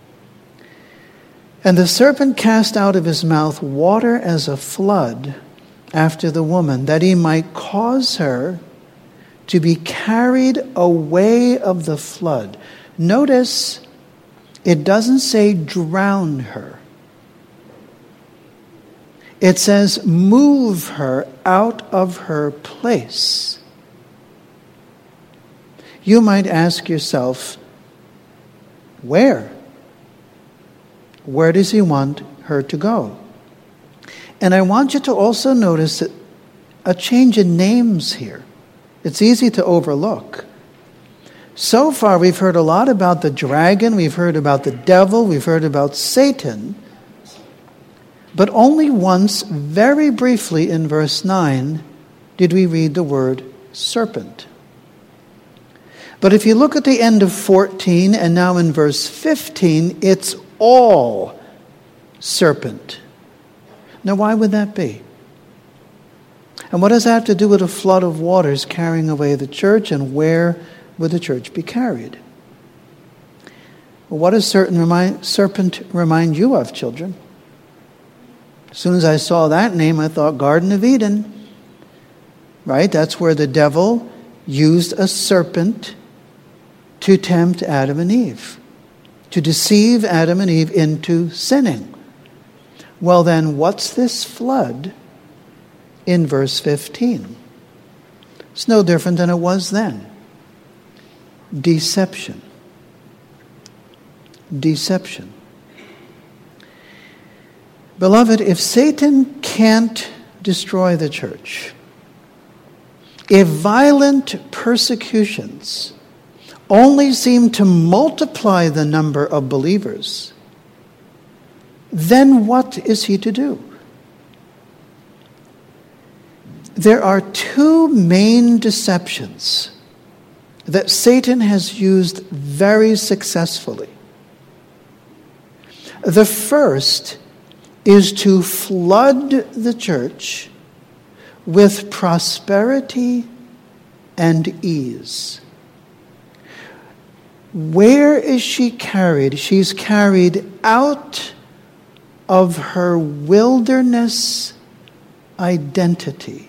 And the serpent cast out of his mouth water as a flood after the woman, that he might cause her to be carried away of the flood. Notice, it doesn't say drown her. It says move her out of her place. You might ask yourself, where? Where does he want her to go? And I want you to also notice that a change in names here. It's easy to overlook. So far, we've heard a lot about the dragon, we've heard about the devil, we've heard about Satan. But only once, very briefly in verse nine, did we read the word serpent. But if you look at the end of fourteen and now in verse fifteen, it's all serpent. Now, why would that be? And what does that have to do with a flood of waters carrying away the church, and where would the church be carried? Well, what does certain remind, serpent remind you of, children? As soon as I saw that name, I thought Garden of Eden. Right? That's where the devil used a serpent to tempt Adam and Eve, to deceive Adam and Eve into sinning. Well then, what's this flood in verse fifteen? It's no different than it was then. Deception. Deception. Beloved, if Satan can't destroy the church, if violent persecutions only seem to multiply the number of believers, then what is he to do? There are two main deceptions that Satan has used very successfully. The first is to flood the church with prosperity and ease. Where is she carried? She's carried out of her wilderness identity.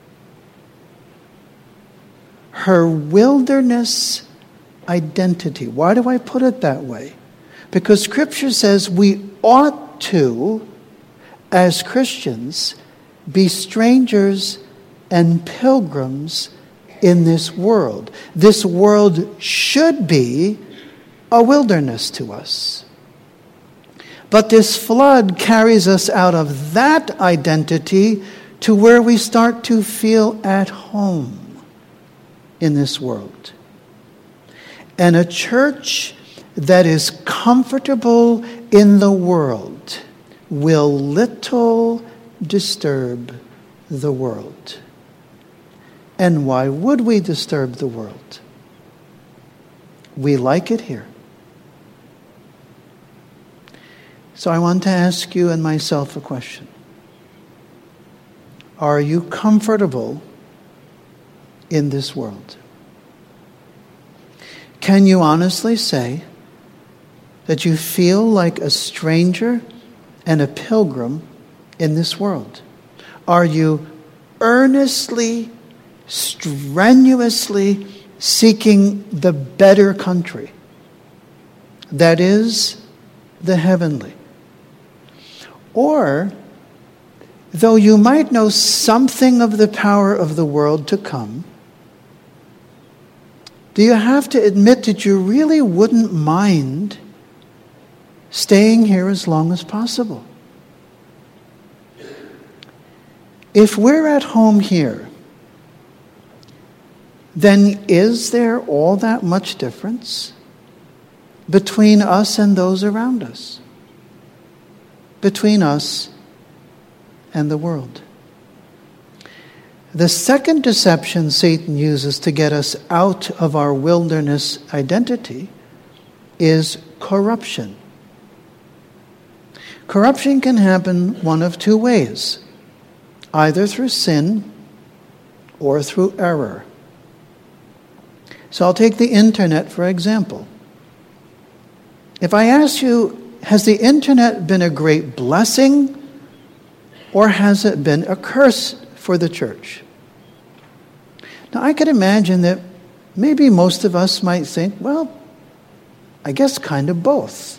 Her wilderness identity. Why do I put it that way? Because Scripture says we ought to, as Christians, be strangers and pilgrims in this world. This world should be a wilderness to us. But this flood carries us out of that identity to where we start to feel at home in this world. And a church that is comfortable in the world will little disturb the world. And why would we disturb the world? We like it here. So I want to ask you and myself a question. Are you comfortable in this world? Can you honestly say that you feel like a stranger and a pilgrim in this world? Are you earnestly, strenuously seeking the better country? That is, the heavenly. Or, though you might know something of the power of the world to come, do you have to admit that you really wouldn't mind staying here as long as possible? If we're at home here, then is there all that much difference between us and those around us? Between us and the world? The second deception Satan uses to get us out of our wilderness identity is corruption. Corruption can happen one of two ways, either through sin or through error. So I'll take the internet for example. If I ask you, has the internet been a great blessing or has it been a curse for the church? Now I could imagine that maybe most of us might think, well, I guess kind of both.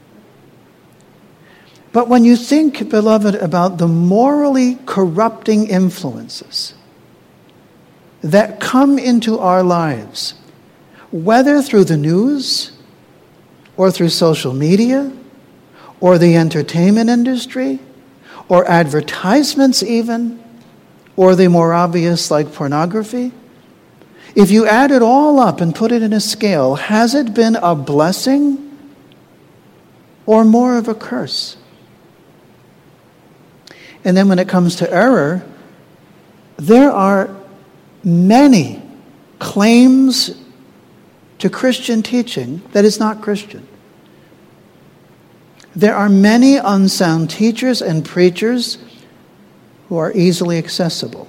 But when you think, beloved, about the morally corrupting influences that come into our lives, whether through the news or through social media or the entertainment industry or advertisements even, or the more obvious like pornography, if you add it all up and put it in a scale, has it been a blessing or more of a curse? And then when it comes to error, there are many claims to Christian teaching that is not Christian. There are many unsound teachers and preachers who are easily accessible.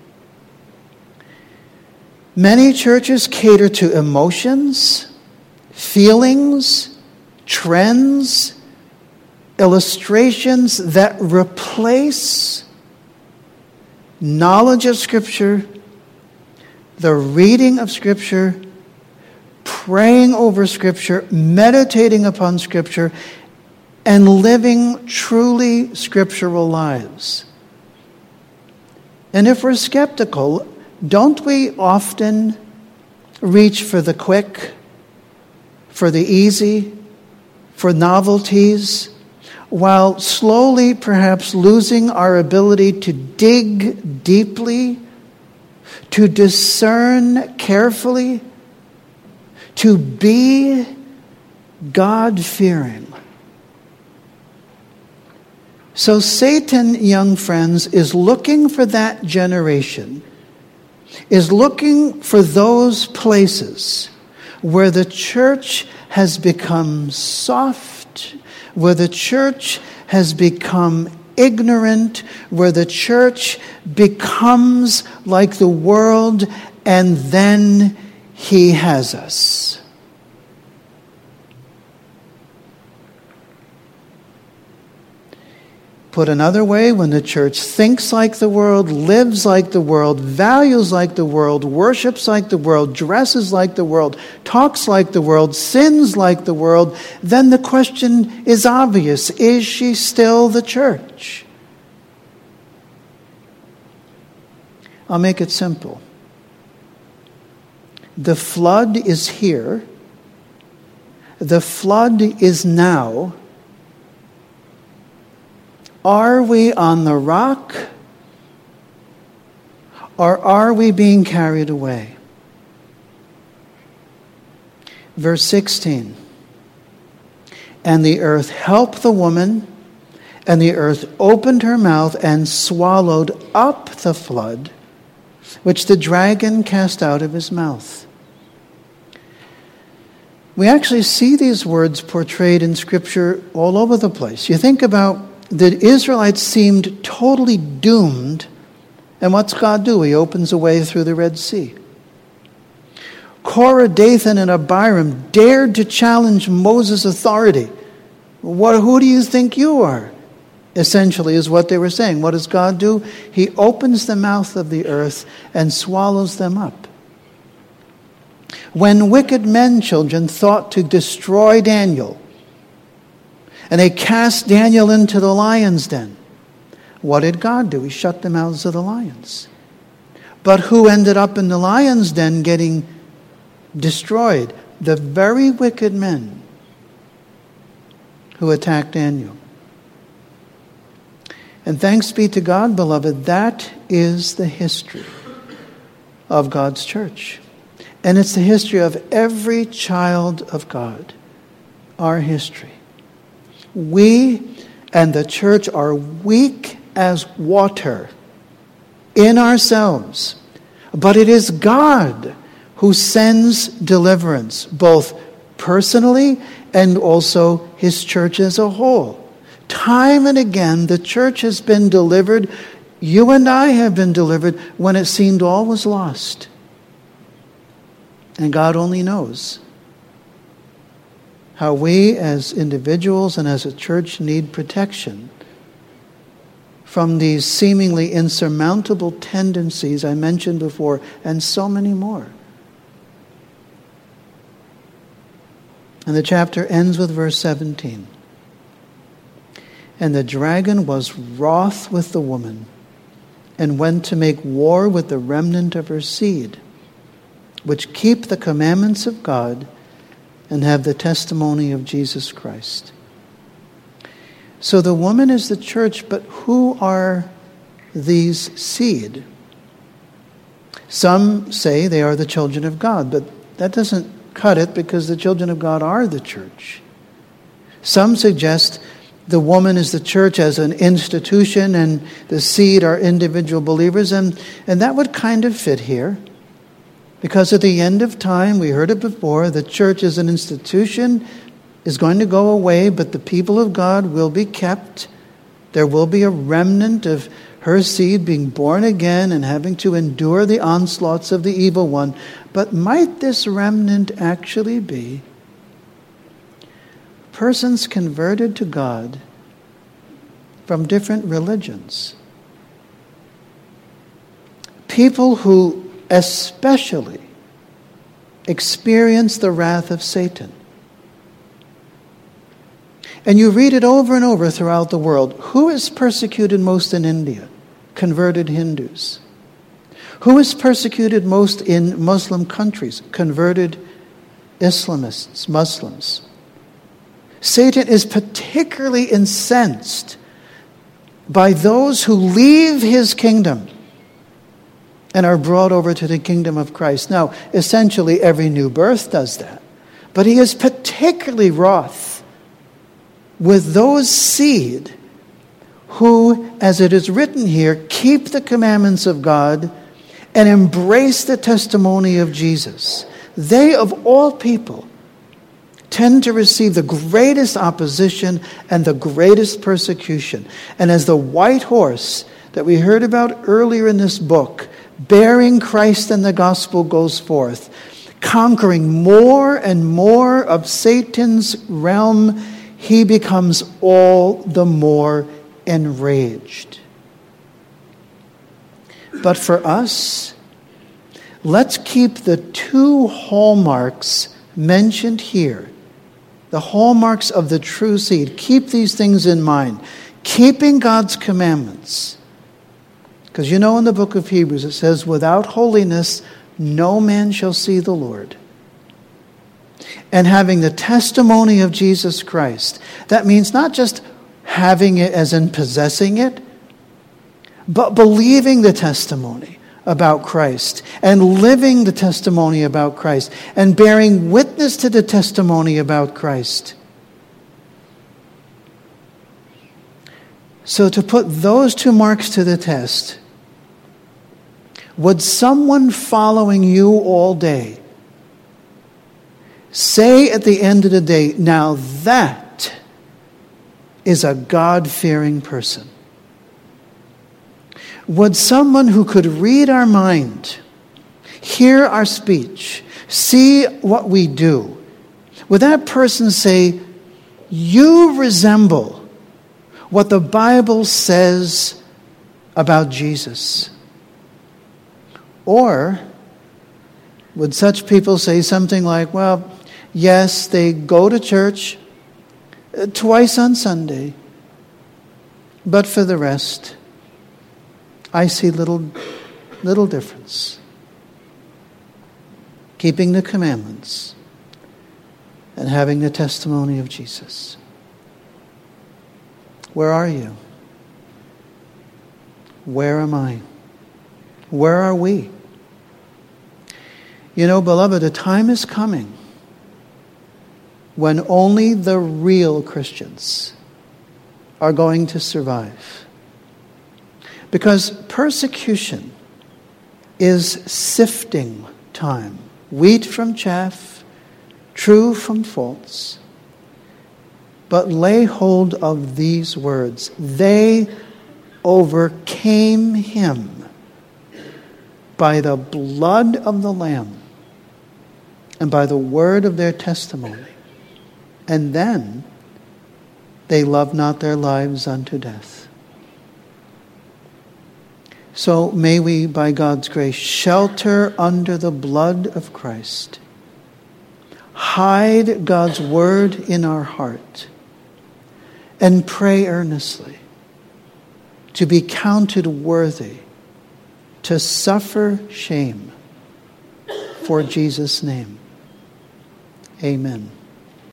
Many churches cater to emotions, feelings, trends, illustrations that replace knowledge of Scripture the reading of Scripture, praying over Scripture, meditating upon Scripture, and living truly scriptural lives. And if we're skeptical, don't we often reach for the quick, for the easy, for novelties, while slowly perhaps losing our ability to dig deeply, to discern carefully, to be God-fearing? So Satan, young friends, is looking for that generation, is looking for those places where the church has become soft, where the church has become ignorant, where the church becomes like the world, and then he has us. Put another way, when the church thinks like the world, lives like the world, values like the world, worships like the world, dresses like the world, talks like the world, sins like the world, then the question is obvious. Is she still the church? I'll make it simple. The flood is here. The flood is now. Are we on the rock, or are we being carried away? Verse sixteen. And the earth helped the woman, and the earth opened her mouth and swallowed up the flood, which the dragon cast out of his mouth. We actually see these words portrayed in Scripture all over the place. You think about the Israelites seemed totally doomed, and what's God do? He opens a way through the Red Sea. Korah, Dathan, and Abiram dared to challenge Moses' authority. What, who do you think you are? Essentially is what they were saying. What does God do? He opens the mouth of the earth and swallows them up. When wicked men, children, thought to destroy Daniel, and they cast Daniel into the lion's den, what did God do? He shut the mouths of the lions. But who ended up in the lion's den getting destroyed? The very wicked men who attacked Daniel. And thanks be to God, beloved, that is the history of God's church. And it's the history of every child of God, our history. We and the church are weak as water in ourselves, but it is God who sends deliverance, both personally and also his church as a whole. Time and again, the church has been delivered. You and I have been delivered when it seemed all was lost. And God only knows how we as individuals and as a church need protection from these seemingly insurmountable tendencies I mentioned before, and so many more. And the chapter ends with verse seventeen. And the dragon was wroth with the woman, and went to make war with the remnant of her seed, which keep the commandments of God and have the testimony of Jesus Christ. So the woman is the church, but who are these seed? Some say they are the children of God, but that doesn't cut it, because the children of God are the church. Some suggest the woman is the church as an institution, and the seed are individual believers, and, and that would kind of fit here. Because at the end of time, we heard it before, the church as an institution is going to go away, but the people of God will be kept. There will be a remnant of her seed being born again and having to endure the onslaughts of the evil one. But might this remnant actually be persons converted to God from different religions? People who especially experience the wrath of Satan. And you read it over and over throughout the world. Who is persecuted most in India? Converted Hindus. Who is persecuted most in Muslim countries? Converted Islamists, Muslims. Satan is particularly incensed by those who leave his kingdom and are brought over to the kingdom of Christ. Now, essentially, every new birth does that. But he is particularly wroth with those seed who, as it is written here, keep the commandments of God and embrace the testimony of Jesus. They, of all people, tend to receive the greatest opposition and the greatest persecution. And as the white horse that we heard about earlier in this book, bearing Christ and the gospel goes forth, conquering more and more of Satan's realm, he becomes all the more enraged. But for us, let's keep the two hallmarks mentioned here, the hallmarks of the true seed. Keep these things in mind. Keeping God's commandments. Because you know in the book of Hebrews it says, without holiness no man shall see the Lord. And having the testimony of Jesus Christ. That means not just having it as in possessing it, but believing the testimony about Christ and living the testimony about Christ and bearing witness to the testimony about Christ. So to put those two marks to the test, would someone following you all day say at the end of the day, now that is a God-fearing person? Would someone who could read our mind, hear our speech, see what we do, would that person say, you resemble what the Bible says about Jesus? Or would such people say something like, well, yes, they go to church twice on Sunday, but for the rest, I see little, little difference. Keeping the commandments and having the testimony of Jesus. Where are you? Where am I? Where are we? You know, beloved, a time is coming when only the real Christians are going to survive. Because persecution is sifting time. Wheat from chaff, true from false. But lay hold of these words. They overcame him by the blood of the Lamb and by the word of their testimony. And then they loved not their lives unto death. So may we, by God's grace, shelter under the blood of Christ. Hide God's word in our heart. And pray earnestly to be counted worthy to suffer shame for Jesus' name. Amen.